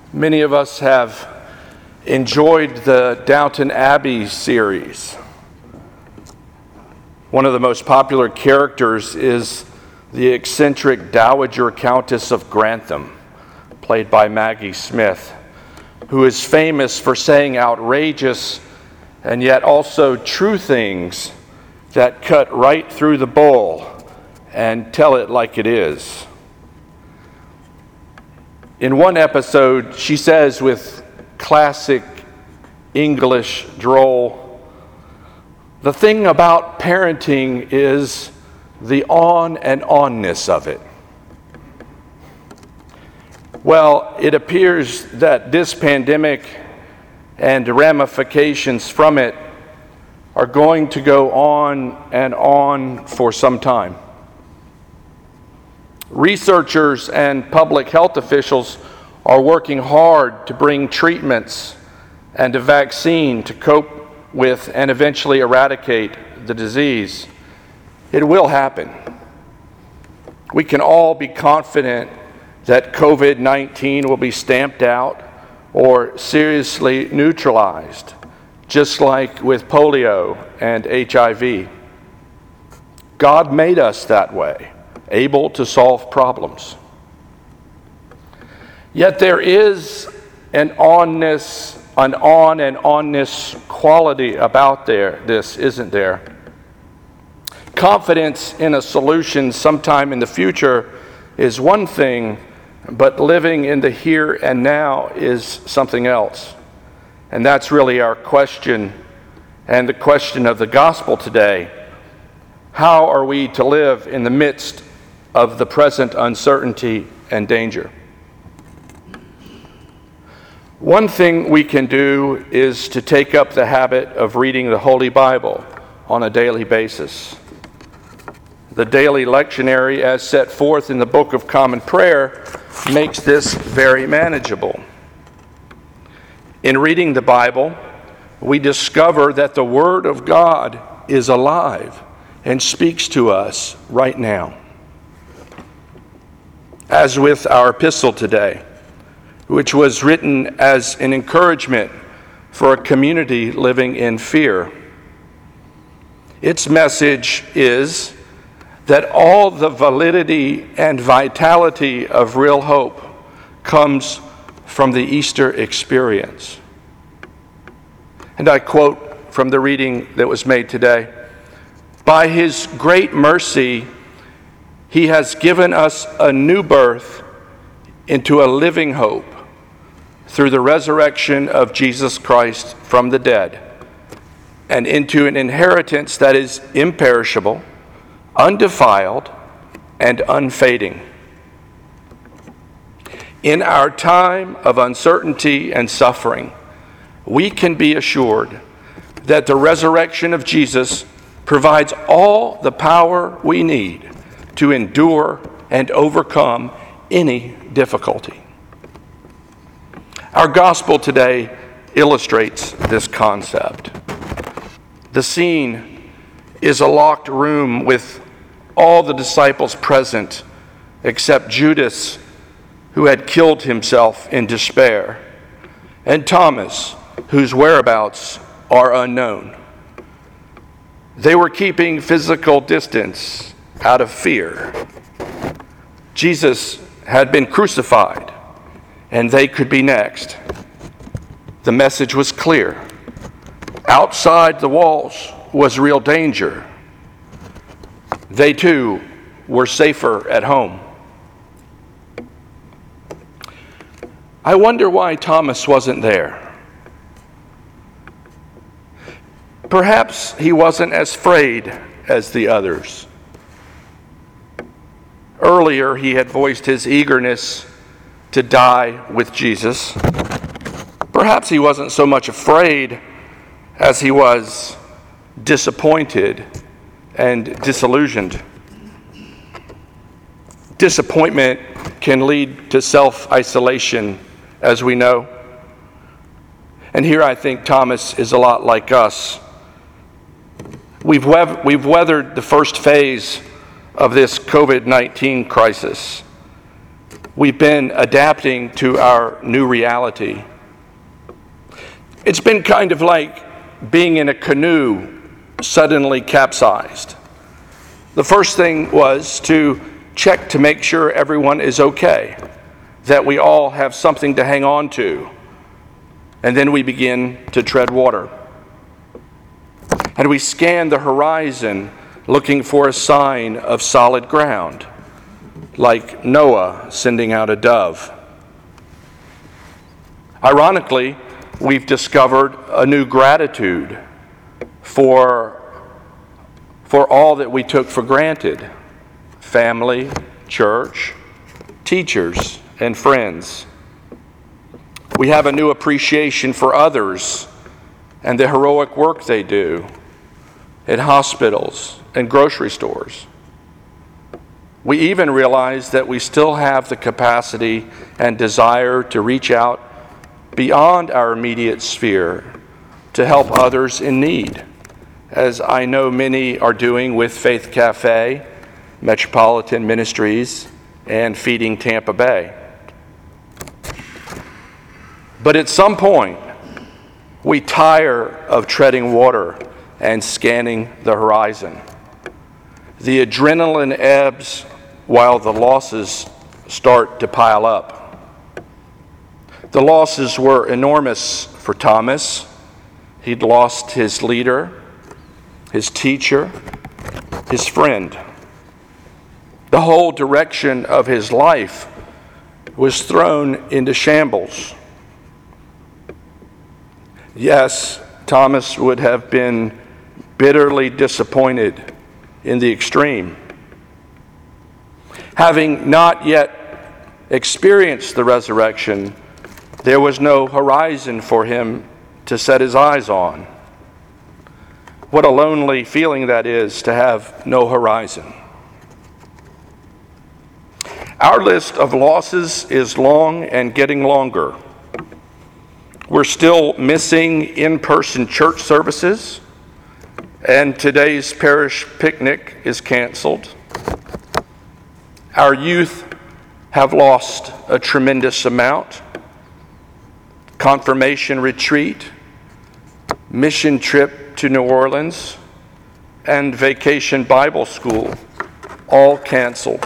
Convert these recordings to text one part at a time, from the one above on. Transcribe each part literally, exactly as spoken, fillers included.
Many of us have enjoyed the Downton Abbey series. One of the most popular characters is the eccentric Dowager Countess of Grantham, played by Maggie Smith, who is famous for saying outrageous and yet also true things that cut right through the bull and tell it like it is. In one episode, she says with classic English drawl, "The thing about parenting is the on and onness of it." Well, it appears that this pandemic and the ramifications from it are going to go on and on for some time. Researchers and public health officials are working hard to bring treatments and a vaccine to cope with and eventually eradicate the disease. It will happen. We can all be confident that covid nineteen will be stamped out or seriously neutralized, just like with polio and H I V. God made us that way, able to solve problems. Yet there is an onness, an on and onness quality about there, this, isn't there? Confidence in a solution sometime in the future is one thing, but living in the here and now is something else. And that's really our question and the question of the gospel today. How are we to live in the midst of the present uncertainty and danger? One thing we can do is to take up the habit of reading the Holy Bible on a daily basis. The daily lectionary, as set forth in the Book of Common Prayer, makes this very manageable. In reading the Bible, we discover that the Word of God is alive and speaks to us right now. As with our epistle today, which was written as an encouragement for a community living in fear. Its message is that all the validity and vitality of real hope comes from the Easter experience. And I quote from the reading that was made today, "By His great mercy, He has given us a new birth into a living hope through the resurrection of Jesus Christ from the dead, and into an inheritance that is imperishable, undefiled, and unfading." In our time of uncertainty and suffering, we can be assured that the resurrection of Jesus provides all the power we need to endure and overcome any difficulty. Our gospel today illustrates this concept. The scene is a locked room with all the disciples present except Judas, who had killed himself in despair, and Thomas, whose whereabouts are unknown. They were keeping physical distance out of fear. Jesus had been crucified, and they could be next. The message was clear. Outside the walls was real danger. They too were safer at home. I wonder why Thomas wasn't there. Perhaps he wasn't as afraid as the others. Earlier, he had voiced his eagerness to die with Jesus. Perhaps he wasn't so much afraid as he was disappointed and disillusioned. Disappointment can lead to self-isolation, as we know. And here I think Thomas is a lot like us. We've, wev- we've weathered the first phase of this covid nineteen crisis. we've been adapting to our new reality. It's been kind of like being in a canoe suddenly capsized. The first thing was to check to make sure everyone is okay, that we all have something to hang on to, and then we begin to tread water. And we scan the horizon looking for a sign of solid ground, like Noah sending out a dove. Ironically, we've discovered a new gratitude for, for all that we took for granted: family, church, teachers, and friends. We have a new appreciation for others and the heroic work they do in hospitals and grocery stores. We even realize that we still have the capacity and desire to reach out beyond our immediate sphere to help others in need, as I know many are doing with Faith Cafe, Metropolitan Ministries, and Feeding Tampa Bay. But at some point, we tire of treading water and scanning the horizon. The adrenaline ebbs while the losses start to pile up. The losses were enormous for Thomas. He'd lost his leader, his teacher, his friend. The whole direction of his life was thrown into shambles. Yes, Thomas would have been bitterly disappointed in the extreme. Having not yet experienced the resurrection, there was no horizon for him to set his eyes on. What a lonely feeling that is, to have no horizon. Our list of losses is long and getting longer. We're still missing in-person church services, and today's parish picnic is canceled. Our youth have lost a tremendous amount. Confirmation retreat, mission trip to New Orleans, and vacation Bible school, all canceled.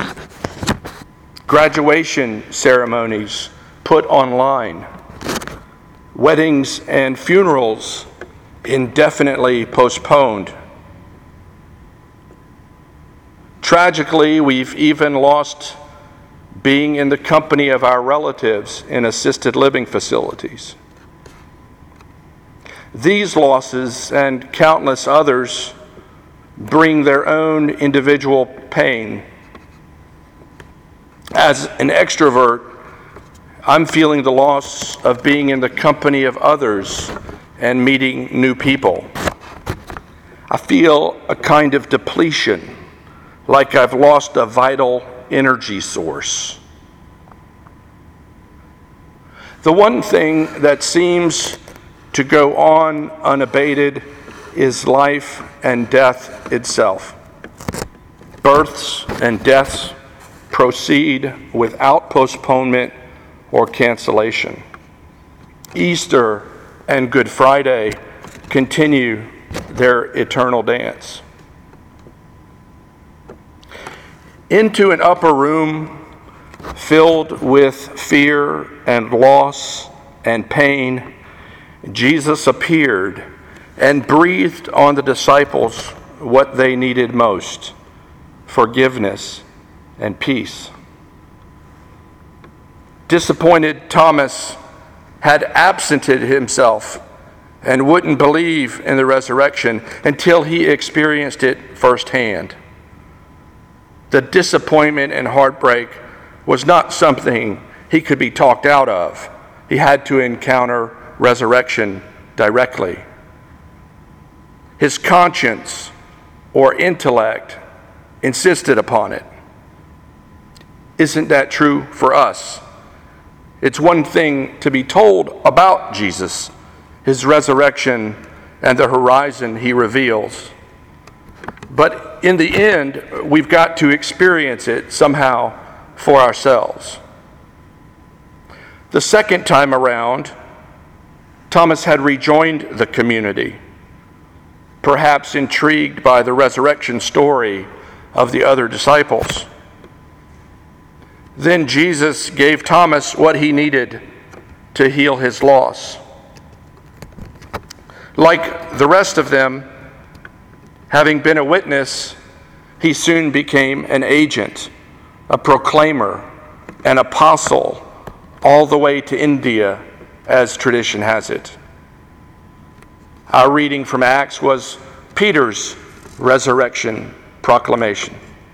Graduation ceremonies put online. Weddings and funerals indefinitely postponed. Tragically, we've even lost being in the company of our relatives in assisted living facilities. These losses and countless others bring their own individual pain. As an extrovert, I'm feeling the loss of being in the company of others and meeting new people. I feel a kind of depletion, like I've lost a vital energy source. The one thing that seems to go on unabated is life and death itself. Births and deaths proceed without postponement or cancellation. Easter and Good Friday continue their eternal dance. Into an upper room filled with fear and loss and pain, Jesus appeared and breathed on the disciples what they needed most: forgiveness and peace. Disappointed Thomas had absented himself and wouldn't believe in the resurrection until he experienced it firsthand. The disappointment and heartbreak was not something he could be talked out of. He had to encounter resurrection directly. His conscience or intellect insisted upon it. Isn't that true for us? It's one thing to be told about Jesus, his resurrection, and the horizon he reveals. But in the end, we've got to experience it somehow for ourselves. The second time around, Thomas had rejoined the community, perhaps intrigued by the resurrection story of the other disciples. Then Jesus gave Thomas what he needed to heal his loss. Like the rest of them, having been a witness, he soon became an agent, a proclaimer, an apostle, all the way to India, as tradition has it. Our reading from Acts was Peter's resurrection proclamation.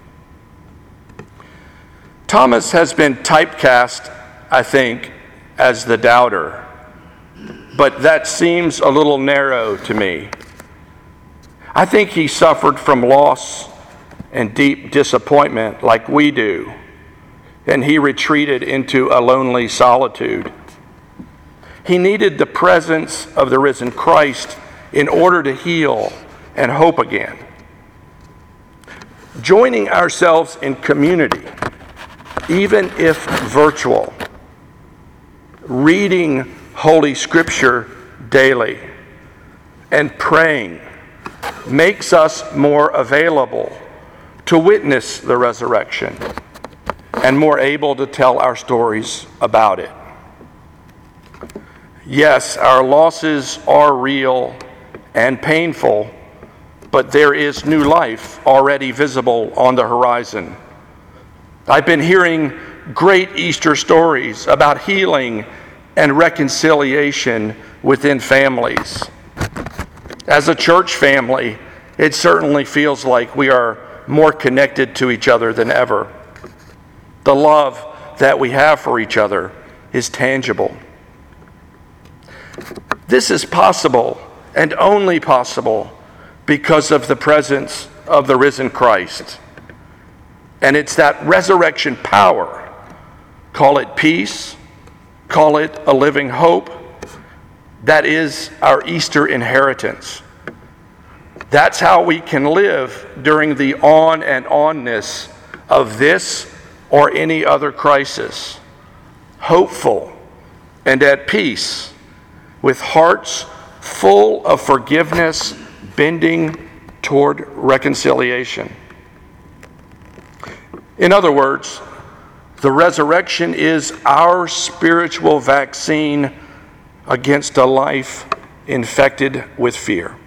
Thomas has been typecast, I think, as the doubter, but that seems a little narrow to me. I think he suffered from loss and deep disappointment like we do, and he retreated into a lonely solitude. He needed the presence of the risen Christ in order to heal and hope again. Joining ourselves in community, even if virtual, reading Holy Scripture daily, and praying makes us more available to witness the resurrection and more able to tell our stories about it. Yes, our losses are real and painful, but there is new life already visible on the horizon. I've been hearing great Easter stories about healing and reconciliation within families. As a church family, it certainly feels like we are more connected to each other than ever. The love that we have for each other is tangible. This is possible and only possible because of the presence of the risen Christ. And it's that resurrection power, call it peace, call it a living hope, that is our Easter inheritance. That's how we can live during the on and onness of this or any other crisis, hopeful and at peace, with hearts full of forgiveness, bending toward reconciliation. In other words, the resurrection is our spiritual vaccine against a life infected with fear.